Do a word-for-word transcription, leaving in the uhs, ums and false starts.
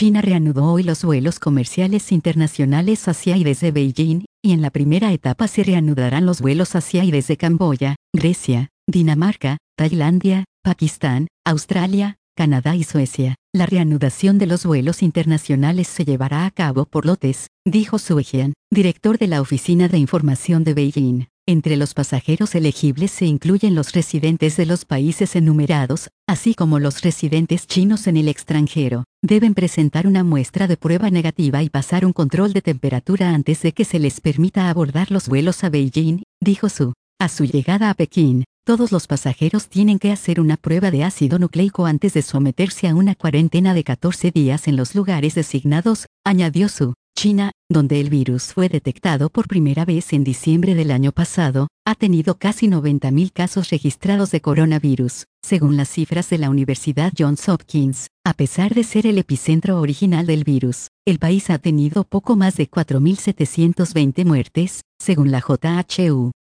China reanudó hoy los vuelos comerciales internacionales hacia y desde Beijing, y en la primera etapa se reanudarán los vuelos hacia y desde Camboya, Grecia, Dinamarca, Tailandia, Pakistán, Australia, Canadá y Suecia. La reanudación de los vuelos internacionales se llevará a cabo por lotes, dijo Su Jian, director de la Oficina de Información de Beijing. Entre los pasajeros elegibles se incluyen los residentes de los países enumerados, así como los residentes chinos en el extranjero. Deben presentar una muestra de prueba negativa y pasar un control de temperatura antes de que se les permita abordar los vuelos a Beijing, dijo Su. A su llegada a Pekín, todos los pasajeros tienen que hacer una prueba de ácido nucleico antes de someterse a una cuarentena de catorce días en los lugares designados, añadió Su. China, donde el virus fue detectado por primera vez en diciembre del año pasado, ha tenido casi noventa mil casos registrados de coronavirus, según las cifras de la Universidad Johns Hopkins. A pesar de ser el epicentro original del virus, el país ha tenido poco más de cuatro mil setecientas veinte muertes, según la J H U.